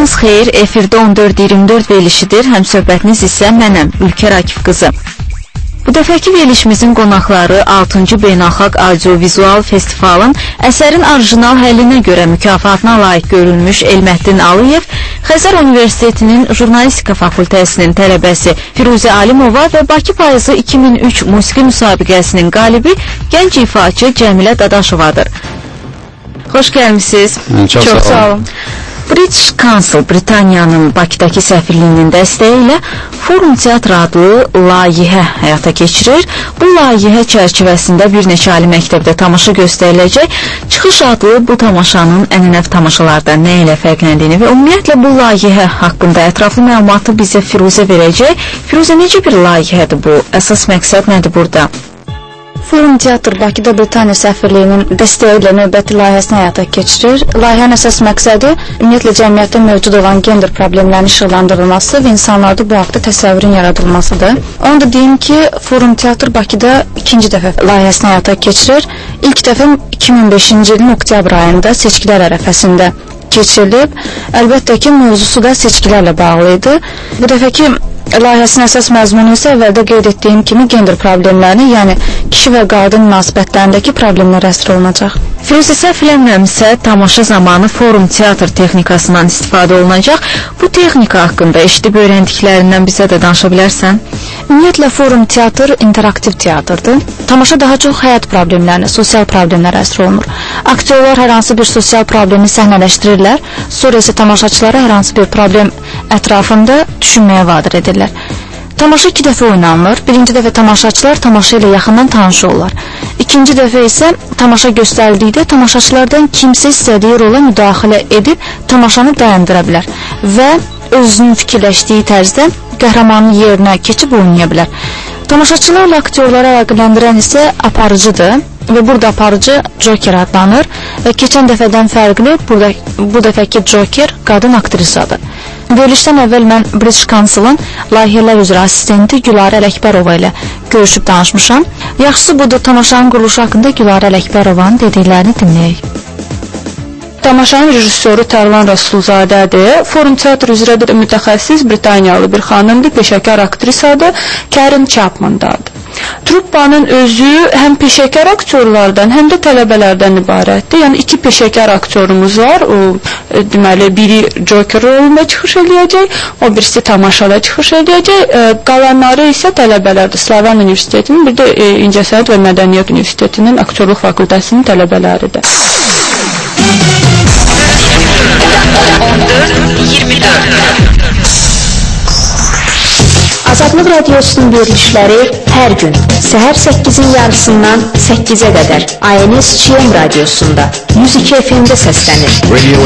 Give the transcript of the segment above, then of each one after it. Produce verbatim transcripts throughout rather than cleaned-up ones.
Sabahınız xeyir, efirdə on dörd iyirmi dörd verilişidir, həm söhbətiniz isə mənəm, Ülker Akif qızı. Bu dəfəki verilişimizin qonaqları altıncı Beynəlxalq Audio-Vizual Festivalın əsərin orijinal həllinə görə mükafatına layiq görülmüş Elməddin Aliyev, Xəzər Universitetinin Jurnalistika Fakültəsinin tələbəsi Firuzə Alimova və Bakı Payızı iki min üç musiqi müsabiqəsinin qalibi gənc ifaçı Cəmilə Dadaşovadır. Xoş gəlmişsiniz. Çox, Çox sağ olun. British Council Britaniyanın Bakıdakı səfirliyinin dəstəyi ilə Forum Teatr adlı layihə həyata keçirir. Bu layihə çərçivəsində bir neçə ali məktəbdə tamaşa göstəriləcək. Çıxış adlı bu tamaşanın ənənəvi tamaşalardan nə ilə fərqləndiyini və ümumiyyətlə bu layihə haqqında ətraflı məlumatı bizə Firuzə verəcək. Firuzə, necə bir layihədir bu? Əsas məqsəd nədir burada? Forum Teatr Bakıda Britaniya səfirliyinin dəstəyi ilə növbəti layihəsini həyata keçirir. Layihənin əsas məqsədi ümumiyyətlə cəmiyyətdə mövcud olan gender problemlərinin işıqlandırılması və insanlarda bu haqda təsəvvürün yaradılmasıdır. Onu da deyim ki, Forum Teatr Bakıda ikinci dəfə layihəsini həyata keçirir. İlk dəfə iki min beşinci ilin oktyabr ayında seçkilər ərəfəsində keçirilib. Əlbəttə ki, mövzusu da seçkilərlə bağlı idi. Bu dəfəki layihəsinin əsas məzmunu isə əvvəldə qeyd etdiyim kimi gender problemlərini, yəni kişi və qadın münasibətlərindəki problemlər əsr olunacaq. Firuzə, səhv eləmirəmsə, tamaşa zamanı forum teatr texnikasından istifadə olunacaq. Bu texnika haqqında eşidib öyrəndiklərindən bizə də danışa bilərsən? Ümumiyyətlə, forum teatr interaktiv teatrdır. Tamaşa daha çox həyat problemlərinə, sosial problemlərə əsr olunur. Aktyorlar hər hansı bir sosial problemi səhnələşdirirlər, sonra isə tamaşaçılara hər hansı bir problem ətrafında düşünməyə vadir edirlər. Tamaşa iki dəfə oynanılır. Birinci dəfə tamaşaçılar tamaşa ilə yaxından tanış olurlar. İkinci dəfə isə tamaşa göstərildikdə tamaşaçılardan kimsə istədiyi rola müdaxilə edib tamaşanı dayandıra bilər və özünün fikirləşdiyi tərzdə qəhrəmanın yerinə keçib oynaya bilər. Tamaşaçılarla aktyorları əlaqələndirən isə aparıcıdır və burada aparıcı Joker adlanır və keçən dəfədən fərqli burada, bu dəfəki Joker qadın aktrisadır. Verilişdən əvvəl mən British Council'ın layihələr üzrə assistenti Gülarə Ələkbərova ilə görüşüb danışmışam. Yaxşısı budur, tamaşanın quruluşu haqqında Gülarə Ələkbərovanın dediklərini dinləyək. Tamaşanın rejissoru Tərlan Rəsulzadədir. Forum teatr üzrə mütəxəssis Britaniyalı bir xanımdır, peşəkar aktrisadır, Karen Chapman'dadır. Truppanın özü həm peşəkar aktyorlardan, həm də tələbələrdən ibarətdir. Yəni iki peşəkar aktyorumuz var. O deməli biri Joker rolunda çıxış eləyəcək, o birisi tamaşada çıxış eləyəcək. E, qalanları isə tələbələrdir. Slavian Universitetinin, bir də e, İncəsənət və Mədəniyyət Universitetinin aktyorluq fakültəsinin tələbələridir. on dörd iyirmi dörd Azadlıq Radiosunun verilişləri hər gün səhər səkkizin yarısından səkkizə qədər A N S G M radiosunda yüz iki F M-də səslənir.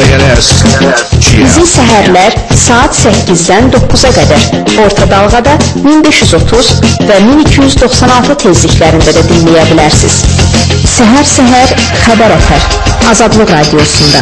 Bizi səhərlər saat səkkizdən doqquza qədər orta dalğada min beş yüz otuz və min iki yüz doxsan altı tezliklərində də dinləyə bilərsiniz. Səhər-səhər xəbər ətər Azadlıq Radiosunda.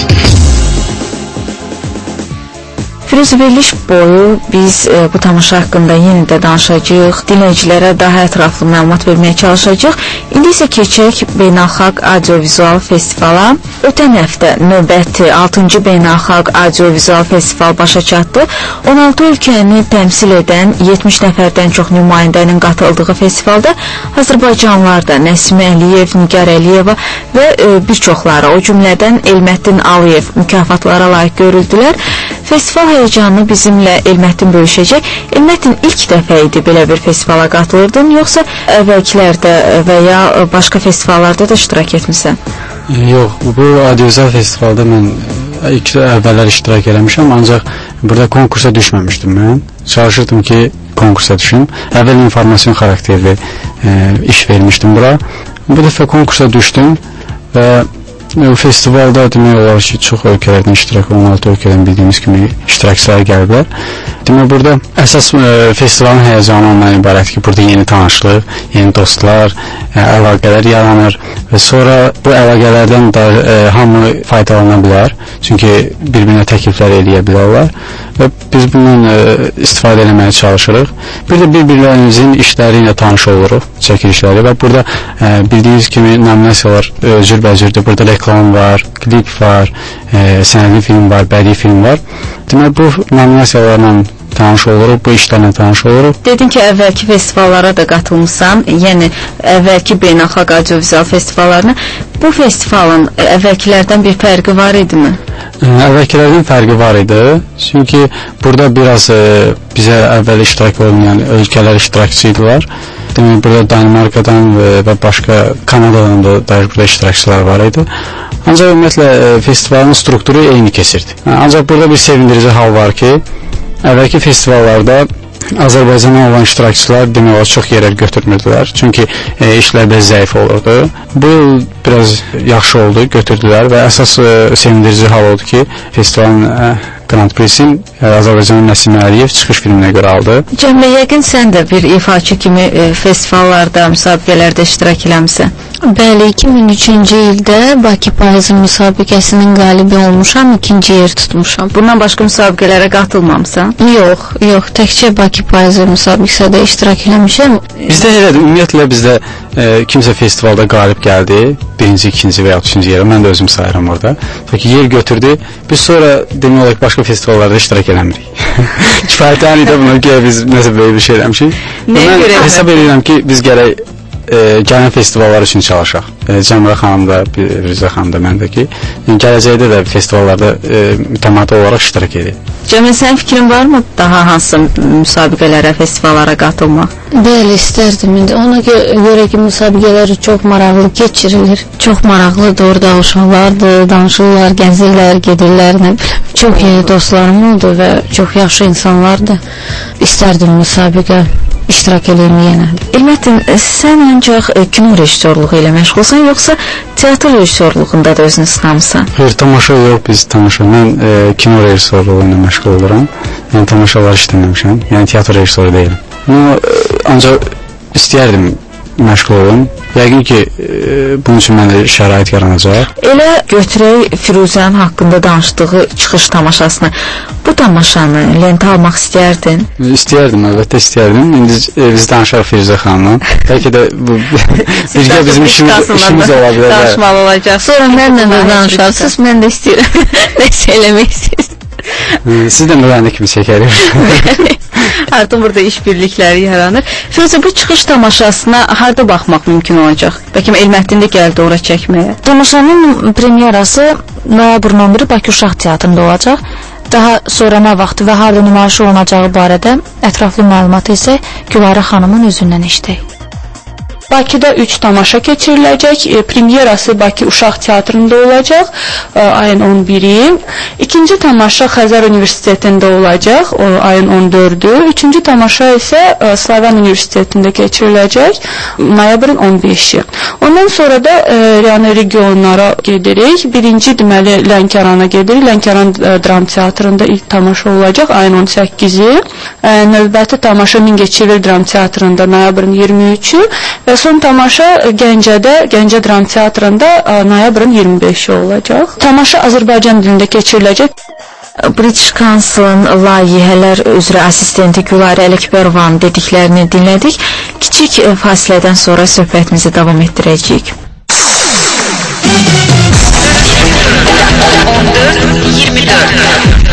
Firuzə, veriliş boyu biz e, bu tamaşa haqqında yenə də danışacağıq, dinləyicilərə daha ətraflı məlumat verməyə çalışacağıq. İndi isə keçək Beynəlxalq Audio-Vizual Festivala. Ötən həftə növbəti altıncı Beynəlxalq Audio-Vizual Festival başa çatdı. on altı ölkəni təmsil edən yetmiş nəfərdən çox nümayəndənin qatıldığı festivalda Azərbaycanlılar da Nəsimə Əliyev, Nigar Əliyeva və e, bir çoxları, o cümlədən Elməddin Aliyev mükafatlara layiq görüldülər. Festival həyəcanını bizimlə Elməddin bölüşəcək. Elməddin, ilk dəfə idi belə bir festivala qatılırdın, yoxsa əvvəlkilərdə və ya başqa festivallarda da iştirak etmisən? Yox, bu audio-vizual festivalda mən ilk əvvəllər iştirak eləmişəm, ancaq burada konkursa düşməmişdim mən. Çalışırdım ki, konkursa düşüm. Əvvəl informasyon xarakterli e, iş vermişdim bura. Bu dəfə konkursa düşdüm və o festivalda demək olar ki, çox ölkələrdən iştirak, on altı ölkədən bildiyimiz kimi iştirakçılar gəliblər. Demək, burada əsas e, festivalın həyəcanı ondan ibarət ki, burada yeni tanışlıq, yeni dostlar, e, əlaqələr yaranır və sonra bu əlaqələrdən da e, hamı faydalana bilər, çünki bir-birinə təkliflər eləyə bilərlər və biz bundan ə, istifadə etməyə çalışırıq. Bir də bir-birlərimizin işləri ilə tanış oluruq, çəkilişləri və burada ə, bildiyiniz kimi nominasiyalar cürbəcürdür. Burada reklam var, klip var, ə, sənədli film var, bədii film var. Demək, bu nominasiyalarla tanış oluruq, bu işlərlə tanış oluruq. Dedin ki, əvvəlki festivallara da qatılmışsan, yəni əvvəlki beynəlxalq audiovizual festivallarına. Bu festivalın əvvəlkilərdən bir fərqi var idimi? Əvvəlkilərdən fərqi var idi. Çünki burada biraz e, bizə əvvəl iştirak olmayan ölkələr iştirakçı idilər. Demək, burada Danimarkadan və, və başqa Kanadadan da burada iştirakçılar var idi. Ancaq ümumiyyətlə e, festivalın strukturu eyni keçirdi. Ancaq burada bir sevindirici hal var ki, əvvəlki festivallarda Azərbaycandan olan iştirakçılar demək olar çox yerlər götürmürdülər. Çünki e, işlər biraz zəif olurdu. Bu il biraz yaxşı oldu, götürdülər və əsas e, sevindirici hal oldu ki, festivalın e, Grand Prix-in e, Azərbaycanın Nəsim Əliyev çıxış filminə görə aldı. Cəmlə, yəqin sən də bir ifaçı kimi e, festivallarda, müsabiqələrdə iştirak eləmsən. Bəli, iki min üçüncü ildə Bakı Payızı müsabiqəsinin qalibi olmuşam, ikinci yer tutmuşam. Bundan başqa müsabiqələrə qatılmamısan? Yox, yox, təkcə Bakı Payızı müsabiqəsində iştirak eləmişəm. Bizdə elədir, ümumiyyətlə bizdə e, kimsə festivalda qalib gəldi, birinci, ikinci və ya üçüncü yerə, mən də özüm sayıram orada. Çünki yer götürdü, biz sonra demək olaraq başqa festivallarda iştirak eləmirik. Kifayətən idi buna ki, biz nəsə belə bir şey eləmişik. Mən hesab edirəm ki, biz gərək e, gələn festivallar üçün çalışaq. E, Cəmrə xanım da, Rüzə xanım da, mən də ki, yəni, gələcəkdə də festivallarda e, mütəmadi olaraq iştirak edir. Cəmlə, sənin fikrin varmı daha hansı müsabiqələrə, festivallara qatılmaq? Bəli, istərdim. Ona görə ki, müsabiqələri çox maraqlı keçirilir. Çox maraqlıdır, orada uşaqlardır, danışırlar, gəzirlər, gedirlər, nə bilim. Çox iyi dostlarım oldu və çox yaxşı insanlardır. İstərdim müsabiqə iştirak eləməyənə. Elməttin, sən ancaq e, kino rejissorluğu ilə məşğulsan, yoxsa teatr rejissorluğunda da özünü sınamısan? Hayır, tamaşa yox, biz tamaşa. Mən e, kino rejissorluğu ilə məşğul oluram. Yəni tamaşalar işləməmişəm. Yəni teatr rejissoru deyiləm. Amma e, ancaq istəyərdim məşğul olum. Yəqin ki, e, bunun üçün məndə şərait yaranacaq. Elə götürək Firuzənin haqqında danışdığı çıxış tamaşasını. Bu tamaşanı lentə almaq istəyərdin? İstəyərdim, əlbəttə istəyərdim. İndi e, biz danışarıq Firuzə xanımla. Bəlkə də bu birgə bizim işimiz, işimiz ola bilər. Danışmalı olacaq. Sonra mənlə də danışarsınız, mən də istəyirəm. Nəsə eləməksiniz. Siz də müğənni kimi çəkərik. Artıq burada işbirlikləri yaranır. Firuzə, bu çıxış tamaşasına harda baxmaq mümkün olacaq? Bəlkə Elməttin də gəldi ora çəkməyə. Tamaşanın premyerası noyabrın on biri Bakı Uşaq Teatrında olacaq. Daha sonra nə vaxt və harda nümayiş olunacağı barədə ətraflı məlumatı isə Gülarə xanımın özündən eşitdik. Bakıda üç tamaşa keçiriləcək. E, premyerası Bakı Uşaq Teatrında olacaq e, ayın on biri. İkinci tamaşa Xəzər Universitetində olacaq o, ayın on dördü. Üçüncü tamaşa isə e, Slavan Universitetində keçiriləcək noyabrın on beşi. Ondan sonra da e, yəni regionlara gedirik. Birinci deməli Lənkərana gedirik. Lənkəran e, Dram Teatrında ilk tamaşa olacaq ayın on səkkizi. E, növbəti tamaşa Mingəçevir Dram Teatrında noyabrın iyirmi üçü və son tamaşa Gəncədə, Gəncə Dram Teatrında noyabrın iyirmi beşi olacaq. Tamaşa Azərbaycan dilində keçiriləcək. British Council-ın layihələr üzrə assistenti Gülarə Ələkbərovanın dediklərini dinlədik. Kiçik fasilədən sonra söhbətimizi davam etdirəcəyik. on dörd iyirmi dörd.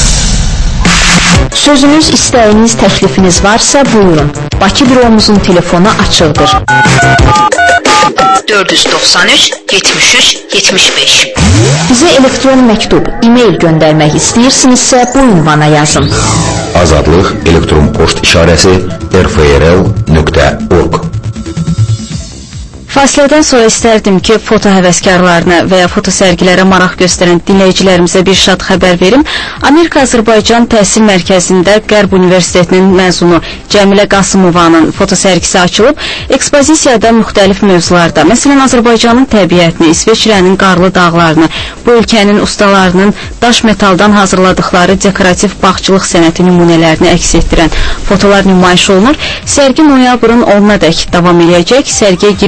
Sözünüz, istəyiniz, təklifiniz varsa buyurun. Bakı büromuzun telefonu açıqdır. dörd yüz doxsan üç yetmiş üç yetmiş beş. Bizə elektron məktub, e-mail göndərmək istəyirsinizsə bu ünvana yazın. Azadlıq elektron poçt işarəsi r f r l nöqtə org. Fasilədən sonra istərdim ki, foto həvəskarlarına və ya foto sərgilərə maraq göstərən dinləyicilərimizə bir şad xəbər verim. Amerika-Azərbaycan Təhsil Mərkəzində Qərb Universitetinin məzunu Cəmilə Qasımovanın foto sərgisi açılıb. Ekspozisiyada müxtəlif mövzularda, məsələn, Azərbaycanın təbiətini, İsveçrənin qarlı dağlarını, bu ölkənin ustalarının daş metaldan hazırladıqları dekorativ bağçılıq sənəti nümunələrini əks etdirən fotolar nümayiş olunur. Sərgi noyabrın onuna dək davam edəcək. Sərgiyə giriş isə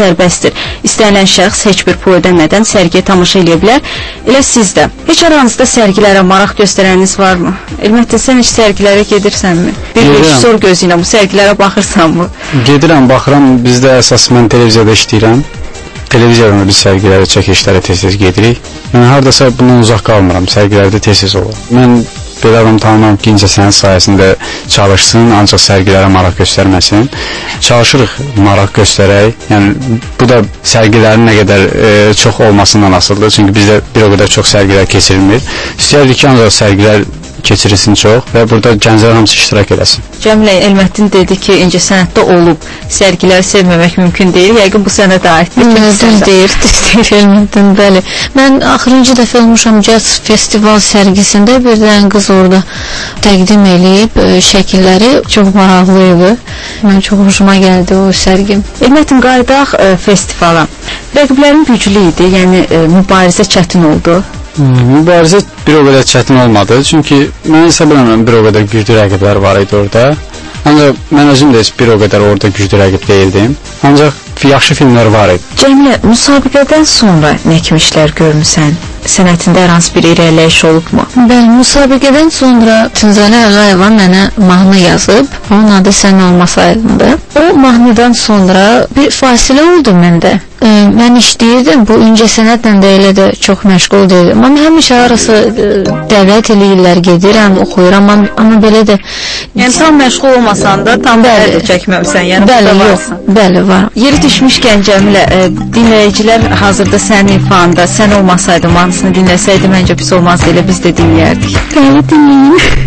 sərbəstdir. İstənilən şəxs heç bir pul ödəmədən sərgiyə tamaşa edə bilər. Elə siz də. Heç aranızda sərgilərə maraq göstərəniniz varmı? Elbette sən heç sərgilərə gedirsənmi? Bir rejissor gözü ilə bu sərgilərə baxırsanmı? Gedirəm, baxıram. Bizdə əsas mən televiziyada işləyirəm. Televiziyada biz sərgilərə, çəkilişlərə tez-tez gedirik. Yəni hardasa bundan uzaq qalmıram. Sərgilərdə tez-tez olur. Mən belə adam tanımam ki, incəsənət sayəsində çalışsın, ancaq sərgilərə maraq göstərməsin. Çalışırıq maraq göstərək. Yəni bu da sərgilərin nə qədər e, çox olmasından asılıdır. Çünki bizdə bir o qədər çox sərgilər keçirilmir. İstəyirdik ki, ancaq sərgilər keçirilsin çox və burada gənclər hamısı iştirak eləsin. Cəmilə, Elməddin dedi ki, incəsənətdə olub sərgiləri sevməmək mümkün deyil. Yəqin bu sənə də aiddir. Düzdür, deyir, düzdür Elməddin, bəli. Mən axırıncı dəfə olmuşam Caz Festival sərgisində, bir dənə qız orada təqdim eləyib şəkilləri, çox maraqlı idi. Mən çox hoşuma gəldi o sərgim. Elməddin, qayıdaq e, festivala. Rəqiblərin güclü idi, yəni e, mübarizə çətin oldu. Mübarizə bir o qədər çətin olmadı. Çünki mən hesab edirəm bir o qədər güclü rəqiblər var idi orada. Ancaq mən özüm də heç bir o qədər orada güclü rəqib deyildim. Ancaq yaxşı filmlər var idi. Cəmilə, müsabiqədən sonra nə kimi işlər görmüsən? Sənətində hər hansı bir irəliləyiş olubmu? Bəli, müsabiqədən sonra Tünzalə Ağayeva mənə mahnı yazıb. Onun adı Sən olmasaydındır. O mahnıdan sonra bir fasilə oldu məndə. E, mən işləyirdim, bu incəsənətlə də elə də çox məşğul deyildim. Amma həmişə arası e, dəvət eləyirlər, gedirəm, oxuyuram, amma, amma belə də... Yəni tam məşğul olmasan da, tam bəli çəkməmsən, yəni bəli, burada yox, varsın. Bəli, var. Yeri düşmüşkən Cəmilə, e, dinləyicilər hazırda sənin ifanda, sən olmasaydın, mahnısını dinləsəydi, məncə pis olmazdı, elə biz də dinləyərdik. Bəli, dinləyin.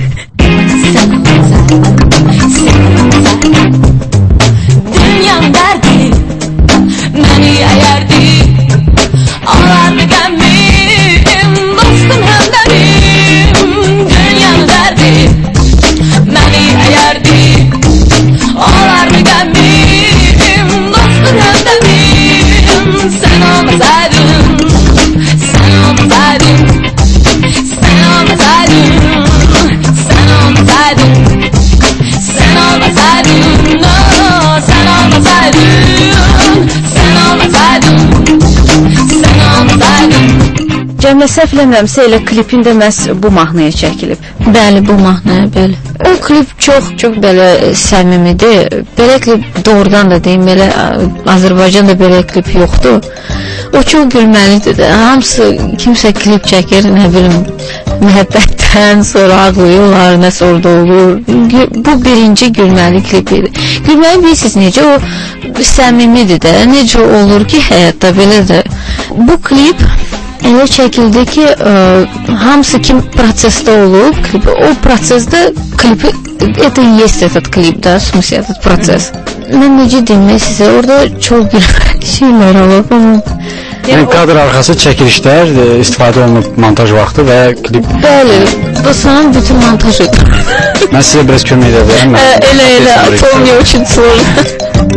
Dünyanın dərdi məni əyərdi, ağlardı qəmim, dostum həmlərim. Dünyanın dərdi məni əyərdi, ağlardı qəmim, dostum həmlərim. Sən olmasaydın, sən olmasaydın, sən olmasaydın, sən olmasaydın, sən olmasaydın, no, sən olmasaydın, sən olmasaydın, sən olmasaydın. Cəmilə, səhv eləmirəmsə, elə klipin də məhz bu mahnıya çəkilib. Bəli, bu mahnı, bəli. O klip çox, çox belə səmimidir. Belə klip doğrudan da deyim, belə Azərbaycanda belə klip yoxdur. O çox gülməlidir də. Hamısı kimsə klip çəkir, nə bilim, məhəbbətdən sonra ağlıyorlar, nəsə orada olur. Bu birinci gülməli klip idi. Gülməli bilirsiniz necə? O səmimidir də. Necə olur ki, həyatda belə də. Bu klip elə çəkildi ki, ə, hamısı kim prosesdə olub, klipi, o prosesdə klipi, это и есть этот клип, да, в смысле, этот процесс. Mən necə deyim sizə, orada çox gülməli şeylər olub, amma... Yəni kadr arxası çəkilişlər istifadə olunub montaj vaxtı və klip... Bəli, bu sanın bütün montaj edir. Mən sizə biraz kömək edə bilərəm. Elə, elə, atolmuyor üçün sonra.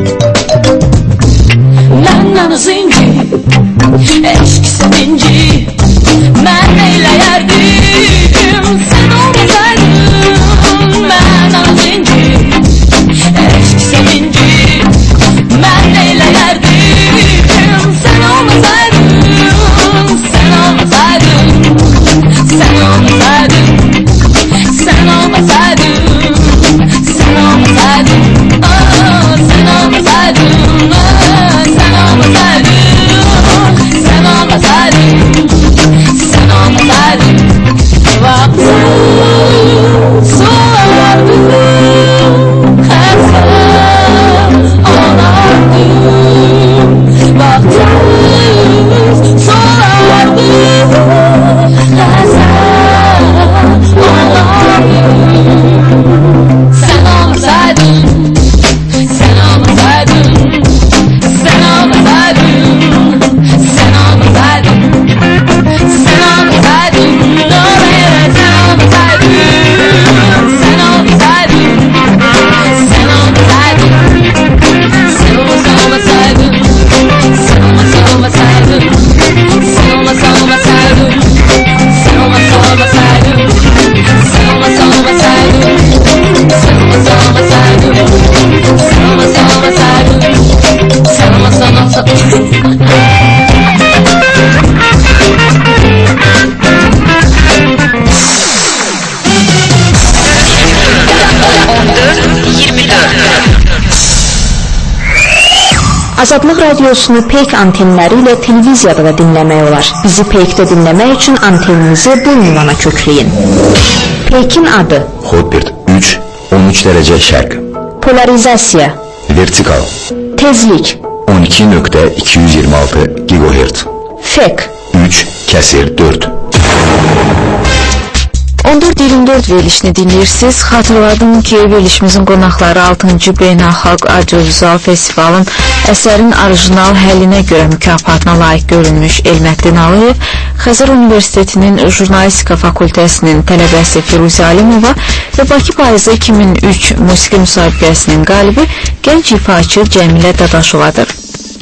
Məndən zinci, eşq sevinci, mən eyləyərdim, sən olmasaydın. Məndən zinci, eşq sevinci, mən eyləyərdim, sən olmasaydın, sən olmasaydın, sən olmasaydın, sən olmasaydın, sən olmasaydın, oh, sən Azadlıq radiosunu Peyk antenləri ilə televiziyada da dinləmək olar. Bizi Peykdə dinləmək üçün anteninizi bu ünvana kökləyin. Peykin adı: Hotbird üç, on üç dərəcə şərq. Polarizasiya: Vertikal. Tezlik: on iki nöqtə iki yüz iyirmi altı gigahertz. Fek: üç kəsir dörd. on dörd iyirmi dörd verilişini dinləyirsiniz. Xatırladım ki, verilişimizin qonaqları altıncı Beynəlxalq Audiovizual Festivalın əsərin orijinal həllinə görə mükafatına layiq görülmüş Elməddin Aliyev, Xəzər Universitetinin Jurnalistika Fakültəsinin tələbəsi Firuzə Alimova və Bakı Payızı iki min üç musiqi müsabiqəsinin qalibi gənc ifaçı Cəmilə Dadaşovadır.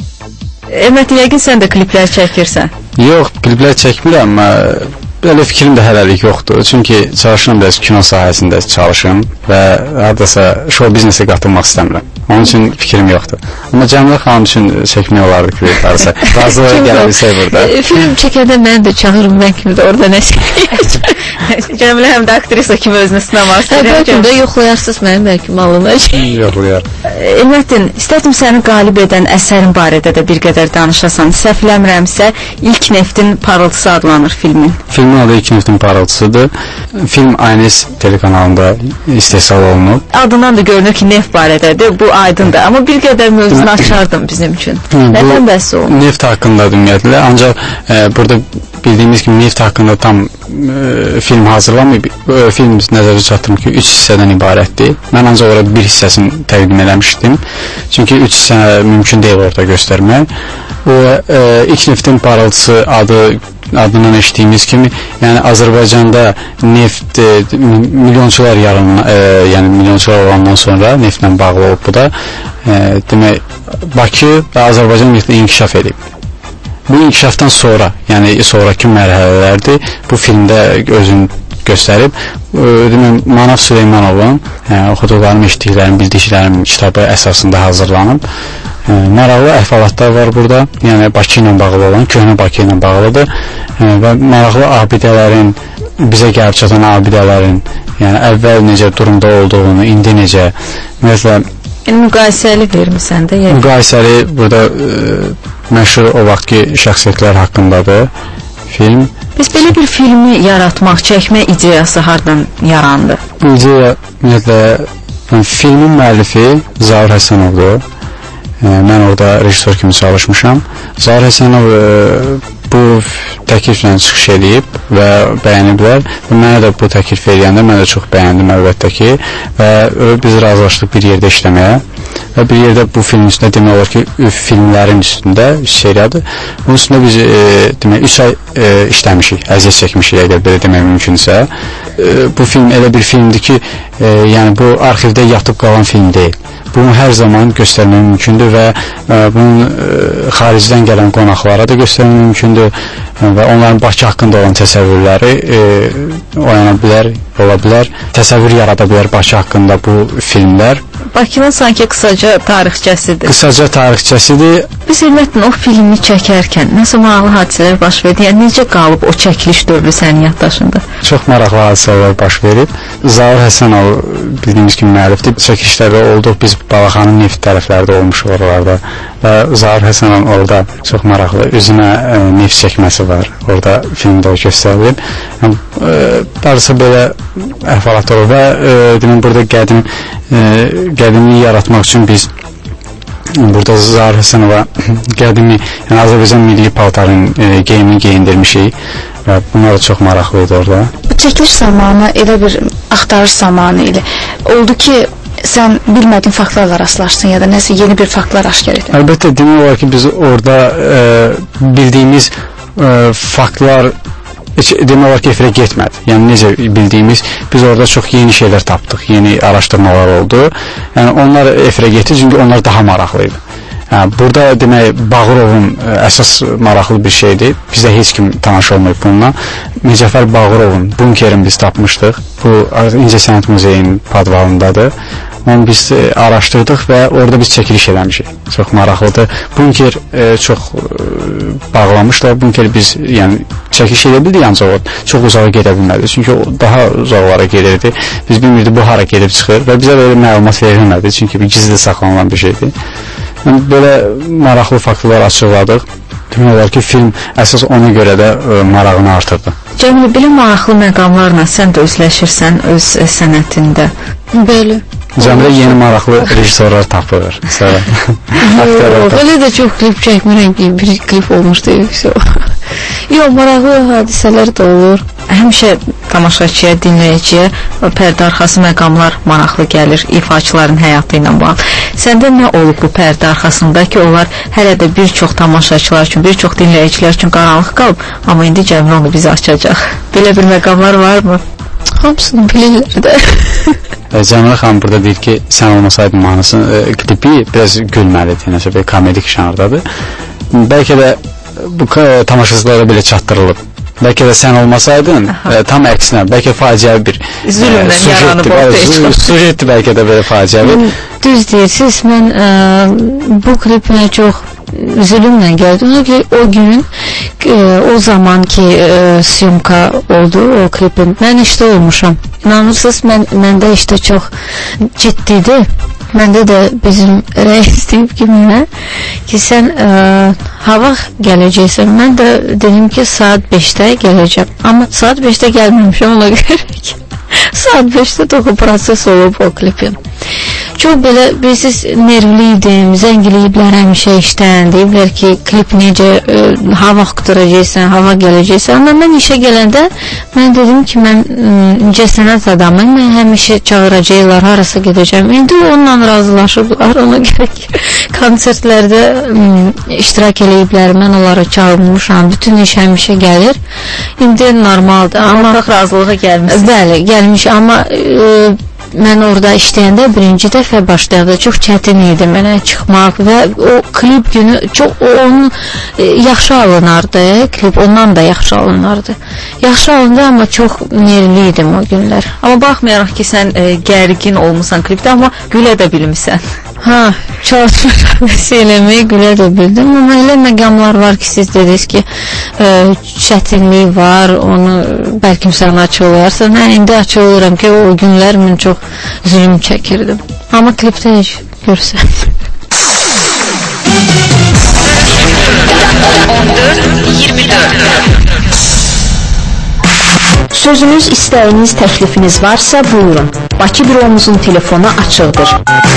Elməd, yəqin sən də kliplər çəkirsən? Yox, kliplər çəkmirəm, amma belə fikrim də hələlik yoxdur. Çünki çalışıram biraz kino sahəsində çalışım və hardasa show biznesə qatılmaq istəmirəm. Onun üçün fikrim yoxdur. Amma Cəmilə xanım üçün çəkmək olardı ki, varsa. Razılığa gələ bilsək burada. Film çəkəndə mən də çağırım, mən kimi də orada nə çəkəcəm. Cəmilə həm də aktrisa kimi özünü sınamaq istəyirəm. Bəlkə də yoxlayarsınız mənim bəlkə malına. Yoxlayar. Elməddin, istədim səni qalib edən əsərin barədə də bir qədər danışasan. Səhv eləmirəmsə, İlk Neftin Parıltısı adlanır filmin. Filmin adı İlk Neftin Parıltısıdır. Film A N S telekanalında istehsal olunub. Adından da görünür ki, neft barədədir. Bu aydındır. Amma bir qədər mövzunu açardım bizim üçün. Nədən bəhs olunur? Neft haqqında ümumiyyətlə. Ancaq e, burada bildiyimiz kimi neft haqqında tam e, film hazırlanmayıb. E, film nəzərdə çatdırım ki, üç hissədən ibarətdir. Mən ancaq orada bir hissəsini təqdim eləmişdim. Çünki üç hissə mümkün deyil orada göstərmək. O e, İlk Neftin Parıltısı adı adından eşitdiyimiz kimi, yəni Azərbaycanda neft e, milyonçular yarın, e, yəni milyonçular olandan sonra neftlə bağlı olub bu da. E, demək, Bakı və Azərbaycan neftlə inkişaf edib. Bu inkişafdan sonra, yəni sonraki mərhələlərdir. Bu filmdə özünü göstərib. E, demək, Manav Süleymanovun e, oxuduqlarım, eşitdiklərim, bildiklərim kitabı əsasında hazırlanıb. E, maraqlı əhvalatlar var burada. Yəni Bakı ilə bağlı olan, köhnə Bakı ilə bağlıdır. E, və maraqlı abidələrin, bizə gəlib çatan abidələrin, yəni əvvəl necə durumda olduğunu, indi necə, ümumiyyətlə Yəni müqayisəli vermirsən də. Yəni. Müqayisəli burada e, məşhur o vaxtki şəxsiyyətlər haqqındadır film. Biz belə bir filmi yaratmaq, çəkmə ideyası hardan yarandı? Bu ideya ümumiyyətlə filmin müəllifi Zaur Həsənovdur. E, mən orada rejissor kimi çalışmışam. Zaur Həsənov e, bu təkliflə çıxış edib və bəyəniblər və mənə də bu təklif eləyəndə mən də çox bəyəndim əlbəttə ki və biz razılaşdıq bir yerdə işləməyə və bir yerdə bu film üstündə demək olar ki filmlərin üstündə seriyadır. Bunun üstündə biz e, demək üç ay e, işləmişik, əziyyət çəkmişik əgər belə demək mümkünsə. E, bu film elə bir filmdir ki e, yəni bu arxivdə yatıb qalan film deyil. Bunu hər zaman göstərmək mümkündür və e, bunun e, xaricdən gələn qonaqlara da göstərmək mümkündür e, və onların Bakı haqqında olan təsəvvürləri e, oyana bilər, ola bilər, təsəvvür yarada bilər Bakı haqqında bu filmlər. Bakının sanki qısaca tarixçəsidir. Qısaca tarixçəsidir. Biz Elməddin o filmi çəkərkən nəsə maraqlı hadisələr baş verdi? Yəni necə qalıb o çəkiliş dövrü sənin yaddaşında? Çox maraqlı hadisələr baş verib. Zaur Həsənov bildiyimiz kimi müəllifdir. Çəkilişlərdə olduq, biz Balaxanın neft tərəflərdə olmuşuq oralarda və Zaur Həsənov orada çox maraqlı üzünə e, neft çəkməsi var. Orada filmdə o göstərilib. Yəni, e, darısı belə əhvalatlar olur və e, demin burada qədim e, qədimliyi yaratmaq üçün biz burada Zaur Həsənova qədimi, yəni Azərbaycan milli paltarın e, geyimini geyindirmişik və bunlar da çox maraqlı idi orada. Bu çəkiliş zamanı elə bir axtarış zamanı ilə oldu ki, sən bilmədiyin faktlarla rastlaşdın ya da nəsə yeni bir faktlar aşkar etdin? Əlbəttə, demək olar ki, biz orada e, bildiyimiz e, faktlar heç demək olar ki, efirə getmədi. Yəni, necə bildiyimiz, biz orada çox yeni şeylər tapdıq, yeni araşdırmalar oldu. Yəni, onlar efirə getdi, çünki onlar daha maraqlıydı. Yəni, burada, demək, Bağırovun əsas maraqlı bir şeydir. Bizdə heç kim tanış olmayıb bununla. Məcəfər Bağırovun bunkerini biz tapmışdıq. Bu, İncəsənət Muzeyinin padvalındadır. Onu biz e, araşdırdıq və orada biz çəkiliş eləmişik. Çox maraqlıdır. Bunker e, çox e, bağlamışlar. Bunker biz yəni çəkiliş edə bildik, ancaq o çox uzağa gedə bilmədi. Çünki o daha uzaqlara gelirdi. Biz bilmirdik bu hara gedib çıxır və bizə belə məlumat verilmədi. Çünki bir gizli saxlanılan bir şeydir. Belə maraqlı faktlar açıqladıq. Demək olar ki, film əsas ona görə də ə, marağını artırdı. Cəmilə, belə maraqlı məqamlarla sən də özləşirsən öz ə, sənətində. Bəli. Cəmilə yeni maraqlı rejissorlar tapır. Sonra Yox, elə də çox klip çəkmirəm ki, bir klip olmuşdu yoxsa. Yox, maraqlı hadisələr də olur. Həmişə tamaşaçıya, dinləyiciyə pərdə arxası məqamlar maraqlı gəlir, ifaçıların həyatı ilə bağlı. Səndə nə olub bu pərdə arxasında ki, onlar hələ də bir çox tamaşaçılar üçün, bir çox dinləyicilər üçün qaranlıq qalıb, amma indi Cəmilə onu bizə açacaq. Belə bir məqamlar varmı? Hamısını bilirlər də. Cəmilə xanım burada deyir ki, sən olmasaydın mahnısın, e, klipi biraz gülməlidir, nəsə bir komedik janrdadır. Bəlkə də bu tamaşaçılara belə çatdırılıb. Bəlkə də sən olmasaydın, e, tam əksinə, bəlkə faciəvi bir zülmdən e, yaranıb ortaya sujetdir, bəlkə də belə faciəvi. Düz deyirsiniz, mən e, bu klipinə çox zülmlə gəldim. Çünki o gün, e, o zaman ki e, syomka oldu o klipin, mən işdə olmuşam. İnanırsınız, mən, məndə işdə çox ciddidir. Məndə də bizim rəis deyib ki, mənə ki, sən ə, hava gələcəksən. Mən də dedim ki, saat beşdə gələcəm. Amma saat beşdə gəlməmişəm, ona görə ki, saat beşdə toxu proses olub o klipin. Çox belə, bilirsiniz, nervli idim, zəngiliyiblər həmişə işdən, deyiblər ki, klip necə, ə, hava qıtıracaqsən, hava gələcəksən. Amma mən işə gələndə, mən dedim ki, mən incəsənət adamım, mən həmişə çağıracaqlar, harasa gedəcəm. İndi onunla razılaşıblar, ona görə ki, konsertlərdə ə, iştirak eləyiblər, mən onları çağırmışam, bütün iş həmişə gəlir. İndi normaldır. Amma ortaq razılığa gəlmişsiniz. Bəli, gəlmiş, amma ə, mən orada işləyəndə birinci dəfə başlarda çox çətin idi mənə çıxmaq və o klip günü çox onun e, yaxşı alınardı, klip ondan da yaxşı alınardı. Yaxşı alındı, amma çox nervli idim o günlər. Amma baxmayaraq ki, sən e, gərgin olmusan klipdə, amma gülə də bilmisən. Ha, çalışmışam eləməyi, gülə də bildim, amma elə məqamlar var ki, siz dediniz ki, e, çətinlik var, onu bəlkə sən açıqlayarsan. Hə, indi açıqlayıram ki, o günlər mən çox zülüm çəkirdim. Amma klipdə heç görsən. on dörd iyirmi dörd. Sözünüz, istəyiniz, təklifiniz varsa buyurun. Bakı büromuzun telefonu açıqdır.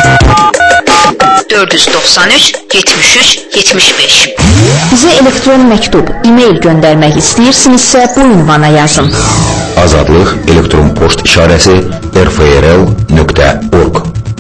dörd yüz doxsan üç yetmiş üç yetmiş beş. Bizə elektron məktub, e-mail göndərmək istəyirsinizsə bu ünvana yazın. Azadlıq elektron poçt işarəsi r f r l nöqtə org.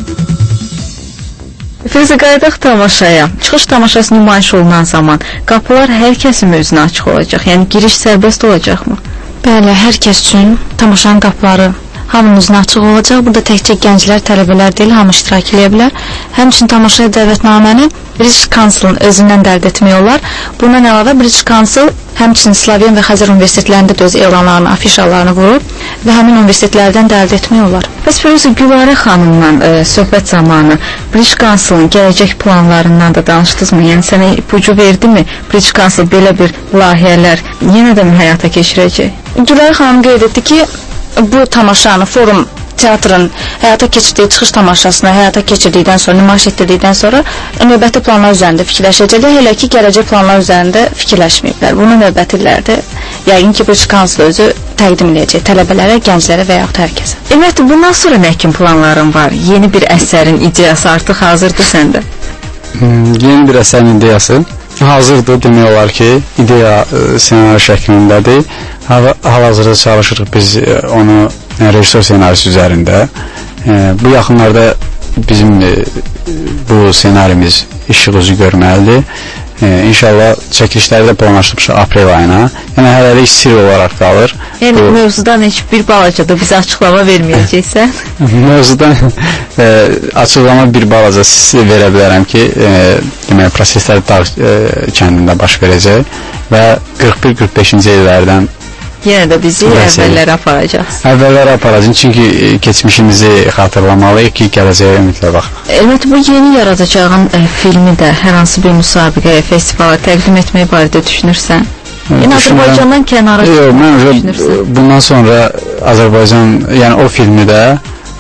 Firuzə, qayıdaq tamaşaya. Çıxış tamaşası nümayiş olunan zaman qapılar hər kəsin özünə açıq olacaq, yəni giriş sərbəst olacaqmı? Bəli, hər kəs üçün tamaşanın qapıları hamının üzünə açıq olacaq. Burada təkcə gənclər, tələbələr deyil, hamı iştirak edə bilər. Həmçinin tamaşaya dəvətnaməni British Council-ın özündən dərd etmək olar. Bundan əlavə British Council həmçinin Sloven və Xəzər universitetlərində də öz elanlarını, afişalarını vurur və həmin universitetlərdən də əldə etmək olar. Bəs Firuzə, Gülarə xanımla e, söhbət zamanı British Council-ın gələcək planlarından da danışdınızmı? Yəni sənə ipucu verdimi? British Council belə bir layihələr yenə də mi həyata keçirəcək? Gülarə xanım qeyd etdi ki, bu tamaşanı, forum teatrın həyata keçirdiyi çıxış tamaşasını həyata keçirdikdən sonra, nümayiş etdirdikdən sonra növbəti planlar üzərində fikirləşəcəklər. Hələ ki, gələcək planlar üzərində fikirləşməyiblər. Bunu növbəti illərdə yəqin ki, British Council özü təqdim edəcək tələbələrə, gənclərə və yaxud hər kəsə. Evet, bundan sonra nə kimi planların var? Yeni bir əsərin ideyası artıq hazırdır səndə? Hmm, yeni bir əsərin ideyası hazırdır, demək olar ki, ideya e, senaryo şəklindədir. Hal-hazırda çalışırıq biz e, onu rejissor senaryosu üzərində. E, bu yaxınlarda bizim e, bu senarimiz işıq üzü görməlidir. E, İnşallah çəkilişləri də planlaşdırmışıq aprel ayına. Yəni hələlik sir olaraq qalır. Yəni bu, mövzudan heç bir balaca da bizə açıqlama verməyəcəksən. Mövzudan e, açıqlama bir balaca sizə verə bilərəm ki, e, demək proseslər Dağ e, kəndində baş verəcək və qırx bir qırx beşinci illərdən yenə də bizi əvvəllərə aparacaqsın. Əvvəllərə aparacaqsın, çünki keçmişimizi xatırlamalıyıq ki, gələcəyə ümidlə baxırıq. Evet, bu yeni yaradacağın e, filmi də hər hansı bir müsabiqəyə, festivala təqdim etmək barədə düşünürsən? Yəni Azərbaycandan kənara düşünürsən? Yox, mən bundan sonra Azərbaycan, yəni o filmi də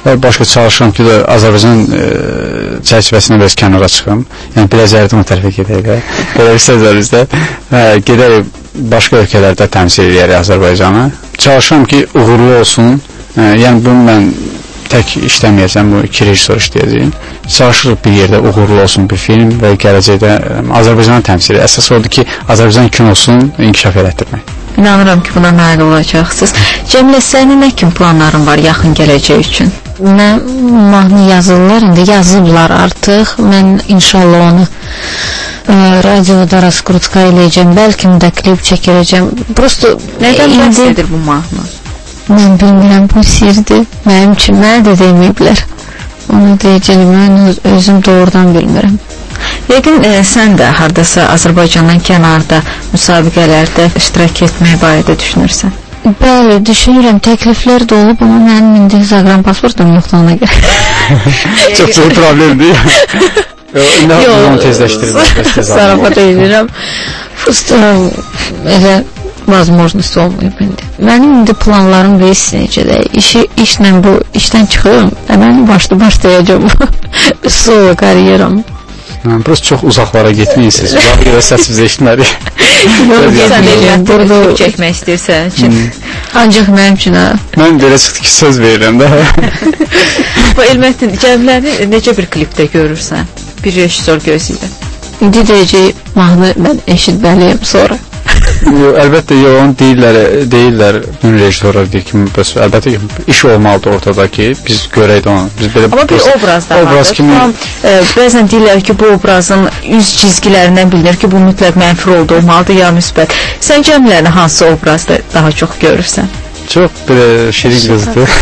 və başqa çalışıram ki, Azərbaycan e, çərçivəsində biraz kənara çıxım. Yəni, biraz yərdim o tərəfə gedək də. Belə bir söz var bizdə. Gedək başqa ölkələrdə təmsil edəyək Azərbaycanı. Çalışıram ki, uğurlu olsun. E, yəni, bunu mən tək işləməyəcəm, bu iki rejissor işləyəcəyim. Çalışırıq bir yerdə uğurlu olsun bir film və gələcəkdə Azərbaycanı təmsil edir. Əsas odur ki, Azərbaycan kinosunu inkişaf elətdirmək. İnanıram ki, buna nail olacaqsınız. Cəmilə, sənin nə kimi planların var yaxın gələcək üçün? Mən mahnı yazırlar, indi yazıblar artıq. Mən inşallah onu ə, radioda raskrutka eləyəcəm, bəlkə də klip çəkirəcəm. Prosto nədən bəhs edir bu mahnı? Mən bilmirəm, bu sirdir. Mənim üçün mənə də deməyiblər. Onu deyəcəm, mən öz, özüm doğrudan bilmirəm. Yəqin e, sən də hardasa Azərbaycandan kənarda müsabiqələrdə iştirak etmək barədə düşünürsən. Bəli, düşünürəm, təkliflər də olub, amma mənim indi Instagram pasportum yoxdur ona görə. Çox çox problemdir. Yox, onu tezləşdirir. Sarafa deyirəm. Prosto elə возможность olmayıb indi. Mənim indi planlarım veys necədir. İşi, işlə bu, işdən çıxıyorum, mən başlı başlayacağım solo karyeram. Yəni, burası çox uzaqlara getməyirsiniz. Uzaq görə səs bizə eşitmədik. Sən elbətdə film çəkmək istəyirsən üçün. Ancaq mənim üçün, ha. Mən belə çıxdı ki, söz verirəm də. Bu Elməttin, Cəmiləni necə bir klipdə görürsən? Bir rejissor gözü ilə. İndi deyəcək, mahnı mən eşitməliyim sonra. Yo, əlbəttə, yo, onu deyirlər, deyirlər, ün rejissorlar deyir ki, bəs, əlbəttə ki, iş olmalıdır ortada ki, biz görək də onu. Biz belə, amma bir obraz da obraz vardır. Kimi... Tam, e, bəzən deyirlər ki, bu obrazın üz çizgilərindən bilinir ki, bu mütləq mənfi rolda olmalıdır, ya müsbət. Sən Cəmiləni hansı obrazda daha çox görürsən? Çox belə şirin qızdır.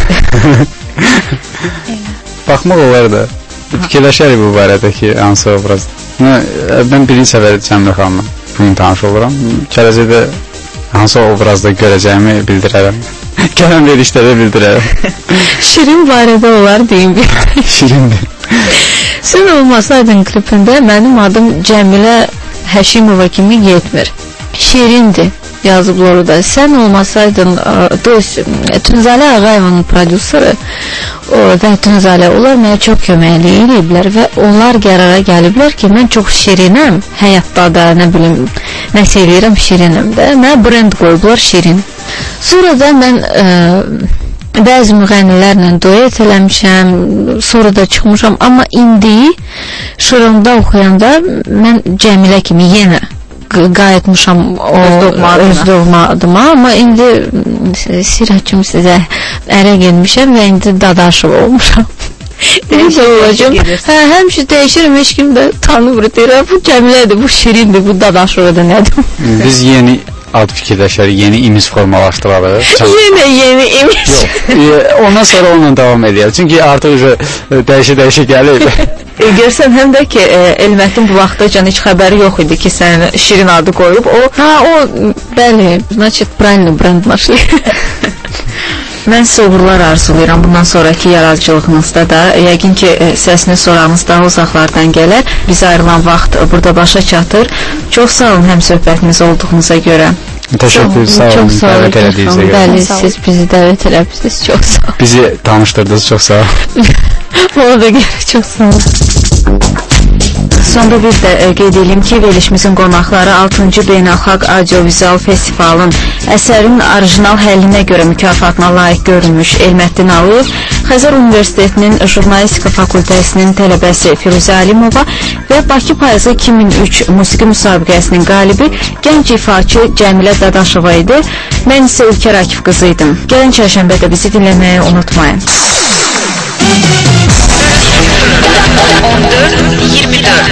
Baxmaq olar da. Fikirləşərik bu barədə ki, hansı obrazdır. Mən birinci səfər Cəmilə xanımla bugün tanış oluram. Gələcəkdə hansı obrazda görəcəyimi bildirərəm. Gələn verişlərdə bildirərəm. Şirin barədə olar deyim bir. Şirindir. Sən olmasaydın klipində mənim adım Cəmilə Həşimova kimi getmir. Şirindir yazıblar orada. Sən olmasaydın Tünzalə Ağayev'in prodüseri və Tünzalə onlar mənə çox köməkli eləyiblər və onlar qərara gəliblər ki, mən çox şirinəm həyatda da, nə bilim, nəsə eləyirəm, şirinəm də. Mənə brend qoyublar şirin. Sonra da mən ə, bəzi müğənnilərlə duet eləmişəm, sonra da çıxmışam, amma indi Şırımda oxuyanda mən Cəmilə kimi yenə qayıtmışam o öz doğma adıma, amma indi Siracım sizə ərə gelmişəm və indi Dadaşov olmuşam. Necə olacam? Hə, həmişə dəyişirəm, heç kim də tanımır, deyirəm, bu Cəmilədir, bu Şirindir, bu Dadaşovdur, nədir? Biz yeni ad fikirləşərik, yeni imiz formalaşdırarıq. Yenə yeni imiz. Yox, ondan sonra onunla davam edəyək. Çünki artıq dəyişə-dəyişə gəlir. E, görsən, həm də ki, e, Elmətin bu vaxtacan heç xəbəri yox idi ki, sən Şirin adı qoyub. O, ha, o, bəli, значит, правильно brand našli. Mən sizə uğurlar arzulayıram bundan sonraki yaradıcılığınızda da. Yəqin ki, e, səsini sorağınız daha uzaqlardan gələr. Biz ayrılan vaxt burada başa çatır. Çox sağ olun həm söhbətiniz olduğunuza görə. Təşəkkür, sağ olun. Çox sağ olun. Bəli, siz bizi dəvət eləmişsiniz. Çox sağ olun. Bizi tanışdırdınız, çox sağ olun. Ona da görə çox sağ olun. Sonda bir də e, qeyd edeyim ki, verilişimizin qonaqları altıncı Beynəlxalq Audiovizual Festivalın əsərin orijinal həllinə görə mükafatına layiq görülmüş Elməttin Ağayev, Xəzər Universitetinin Jurnalistika Fakültəsinin tələbəsi Firuzə Alimova və Bakı Payızı iki min üç musiqi müsabiqəsinin qalibi gənc ifaçı Cəmilə Dadaşova idi. Mən isə Ülkər Akif qızı idim. Gələn çərşənbədə bizi dinləməyi unutmayın. on dörd iyirmi dörd.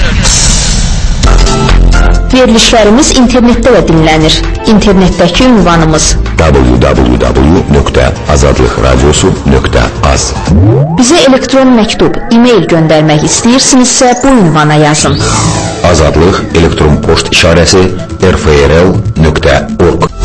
Verilişlərimiz internetdə də dinlənir. İnternetdəki ünvanımız w w w nöqtə azadlıqradiosu nöqtə az. Bizə elektron məktub, e-mail göndərmək istəyirsinizsə bu ünvana yazın. Azadlıq elektron poçt işarəsi r f r l nöqtə org.